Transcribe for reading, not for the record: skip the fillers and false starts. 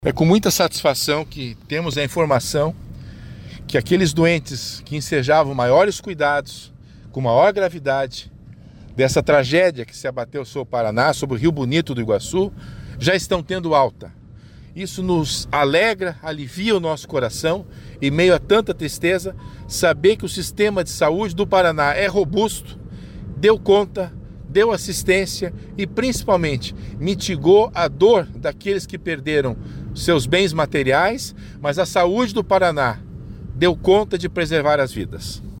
É com muita satisfação que temos a informação que aqueles doentes que ensejavam maiores cuidados, com maior gravidade, dessa tragédia que se abateu sobre o Paraná, sobre o Rio Bonito do Iguaçu, já estão tendo alta. Isso nos alegra, alivia o nosso coração, em meio a tanta tristeza, saber que o sistema de saúde do Paraná é robusto, deu conta, deu assistência e, principalmente, mitigou a dor daqueles que perderam seus bens materiais, mas a saúde do Paraná deu conta de preservar as vidas.